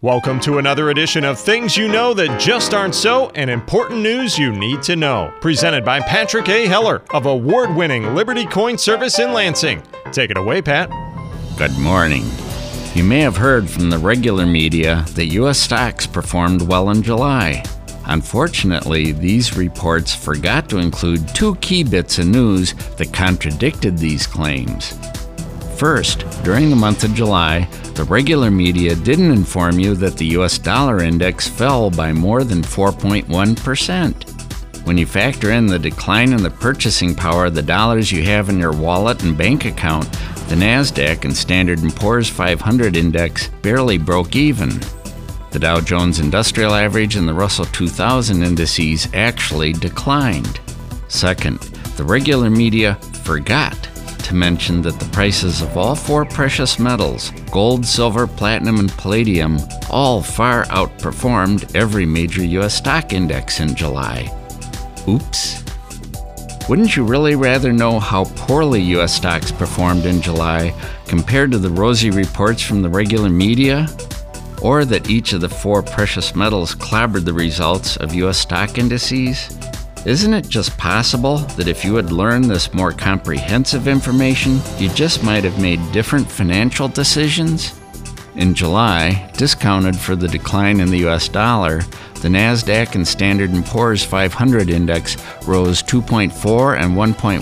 Welcome to another edition of Things You Know That Just Aren't So and Important News You Need to Know. Presented by Patrick A. Heller of award-winning Liberty Coin Service in Lansing. Take it away, Pat. Good morning. You may have heard from the regular media that U.S. stocks performed well in July. Unfortunately, these reports forgot to include two key bits of news that contradicted these claims. First, during the month of July, the regular media didn't inform you that the U.S. dollar index fell by more than 4.1%. When you factor in the decline in the purchasing power of the dollars you have in your wallet and bank account, the NASDAQ and Standard & Poor's 500 index barely broke even. The Dow Jones Industrial Average and the Russell 2000 indices actually declined. Second, the regular media forgot to mention that the prices of all four precious metals, gold, silver, platinum, and palladium, all far outperformed every major U.S. stock index in July. Oops. Wouldn't you really rather know how poorly U.S. stocks performed in July compared to the rosy reports from the regular media? Or that each of the four precious metals clobbered the results of U.S. stock indices? Isn't it just possible that if you had learned this more comprehensive information, you just might have made different financial decisions? In July, discounted for the decline in the U.S. dollar, the NASDAQ and Standard & Poor's 500 index rose 2.4 and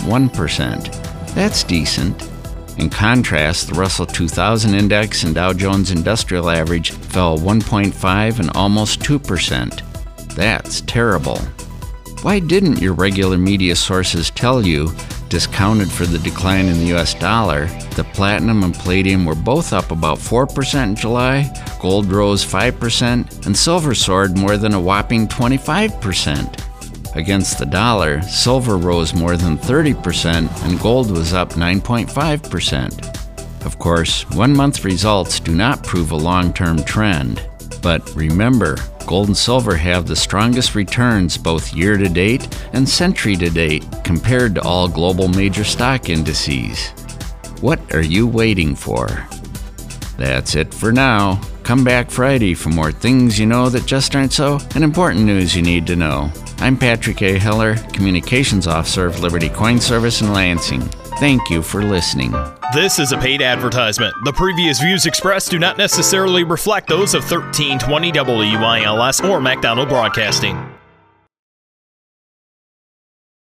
1.1%. That's decent. In contrast, the Russell 2000 index and Dow Jones Industrial Average fell 1.5 and almost 2%. That's terrible. Why didn't your regular media sources tell you, discounted for the decline in the U.S. dollar, that platinum and palladium were both up about 4% in July, gold rose 5%, and silver soared more than a whopping 25%? Against the dollar, silver rose more than 30% and gold was up 9.5%. Of course, 1 month results do not prove a long-term trend. But remember, gold and silver have the strongest returns both year-to-date and century-to-date compared to all global major stock indices. What are you waiting for? That's it for now. Come back Friday for more Things You Know That Just Aren't So and Important News You Need to Know. I'm Patrick A. Heller, Communications Officer of Liberty Coin Service in Lansing. Thank you for listening. This is a paid advertisement. The previous views expressed do not necessarily reflect those of 1320 WILS or McDonald Broadcasting.